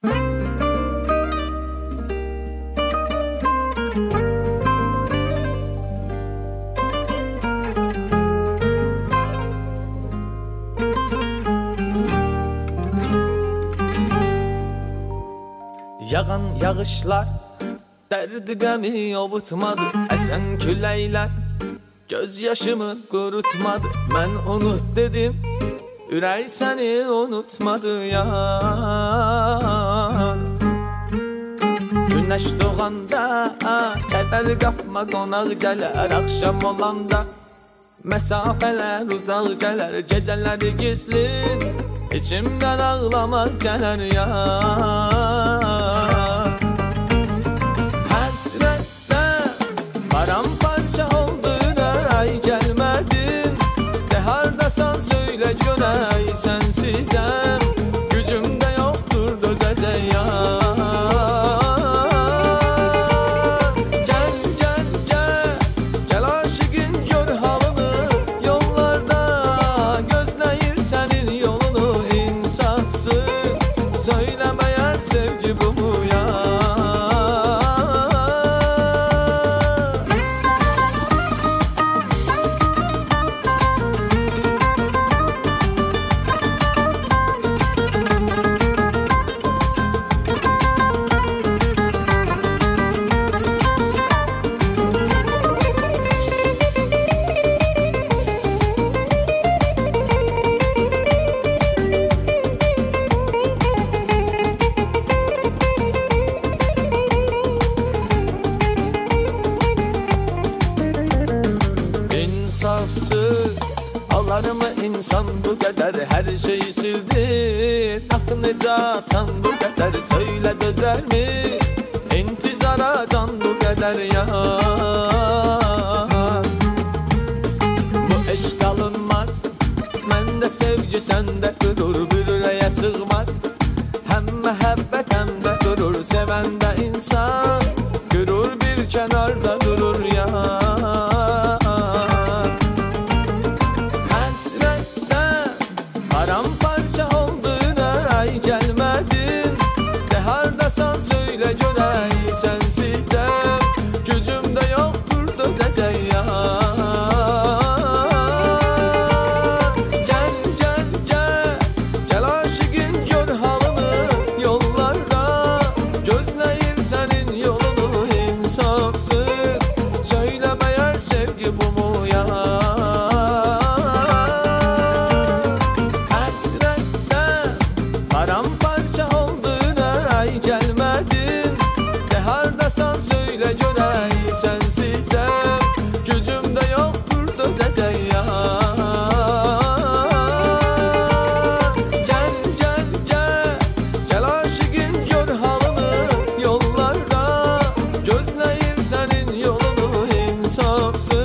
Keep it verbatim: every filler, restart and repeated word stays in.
Yağan yağışlar derdi gemi avutmadı. Esen küleyler gözyaşımı kurutmadı. Ben unut dedim, ürey seni unutmadı yar. Güneş doğanda keder kapma konak gelir. Akşam olanda mesafeler uzak gelir. Geceleri gizli içimden ağlamak gelir yar. Hasrette paramparça oldun ay gelmedin. De hardasan söyle görey sensizem. Gücümde yoktur dözecek yar. Gel gel gel gel aşıkın gör halını. Yollarda gözleyir senin yolunu. İnsafsız söyleme yer sevgi bu mu ya? İnsafsız ağlar mı insan bu kadar? Her şeyi sildi aklınıcasan bu kadar. Söyle dözer mi intizara can bu kadar ya? Bu eşk alınmaz, mende sevgi sende durur. Bir yüreğe sığmaz hem mehabbet hem de durur. Sevende insan gurur bir kenarda durur ya. Paramparça oldun ay gelmedin. De hardasan söyle görey sensizem. Gücümde yoktur dözecek ya. Gel gel gel gel aşıkın gör halını. Yollarda gözleyir senin yolunu. İnsafsız söyleme yer sevgi bu mu ya? Paramparça oldun ay gelmedin. De hardasan söyle görey sensizem. Gücümde yoktur dözecek ya. Gel gel gel gel aşıkın gör halını. Yollarda gözleyir senin yolunu. İnsafsız